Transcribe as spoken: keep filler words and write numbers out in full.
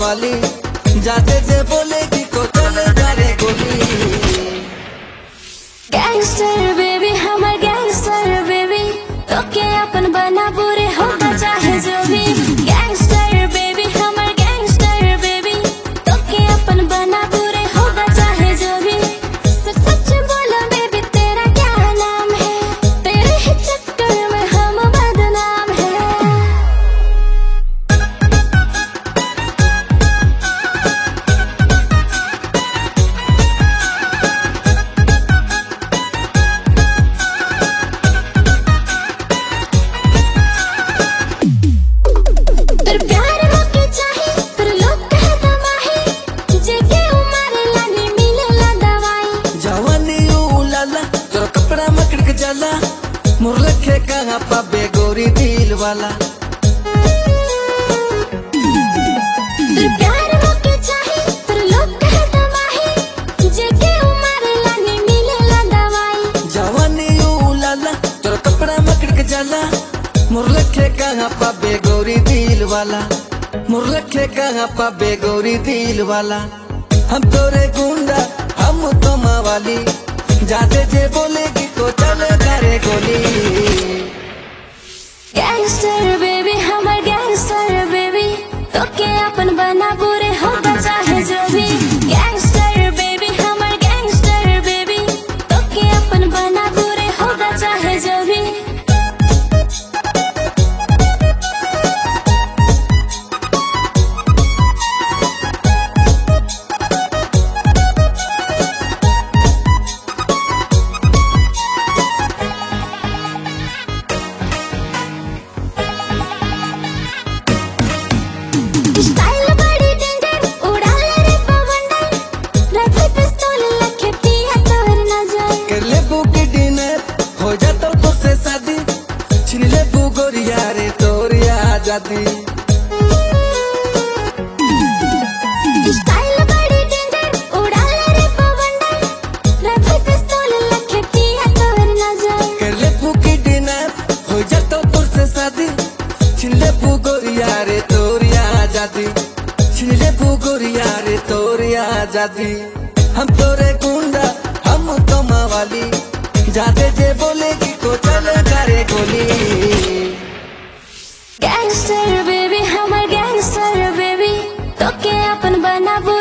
वाली, जाते जे बोलेगी को चले जाने गोली। गैंगस्टर बेबी हमर गैंगस्टर बेबी, तो के अपन बना बुरे होगा चाहे जो भी। गैंगस्टर बेबी हमर गैंगस्टर बेबी, तो के अपन बना बुरे होगा चाहे जो भी। सच सच बोलो बेबी तेरा क्या नाम है, तेरे ही चक्कर में हम बदनाम है। तेरे प्यार मोके चाहे तेरे लोग कहे तमाही, जेके उमारे लानी मिले ला दवाई। जवानी उलाला तोरा कपड़ा मकड़ के जाला, मोर लखे कहाँ पाबे गोरी दिल वाला। तेरे प्यार मोके चाहे तेरे लोग कहे तमाही, जेके उमारे लानी मिले ला दवाई। जवानी उलाला तोरा कपड़ा मकड़ के जाला, मोर लखे कहाँ पाबे गोरी दिल वाला। मोर लखे कहाँ पाबे गोरी दिल वाला। हम तोरे गुंडा हम तो मावाली, जाते जे बोलेगी तो चले करे गोली। गैंगस्टर बेबी हमर गैंगस्टर बेबी, तो के अपन बना बुरे होगा चाहे जो भी। गैंगस्टर बेबी हमर गैंगस्टर बेबी, तो के अपन बना बुरे होगा चाहे जो भी। स्टाइल बड़ी डेंजर उड़ा ले रे पवंडर, रखी पिस्तौल लखे पिया तोर न जाए। कर ले बुक डिनर हो जाता तो से शादी, छीन ले बु गोरिया रे तोरी आजादी। स्टाइल बड़ी डेंजर उड़ा ले रे पवंडर, रखी पिस्तौल लखे पिया तोर न जाए। कर ले बुक डिनर हो जाता तो से शादी, छीन ले बु गोरिया रे तोरी आजादी। छीन ले बु गोरिया रे तोरी आजादी। हम तोरे गुंडा हम तो मावाली, जाते जे बोलेगी को चले करे गोली। गैंगस्टर बेबी हमर गैंगस्टर बेबी, तो के अपन बना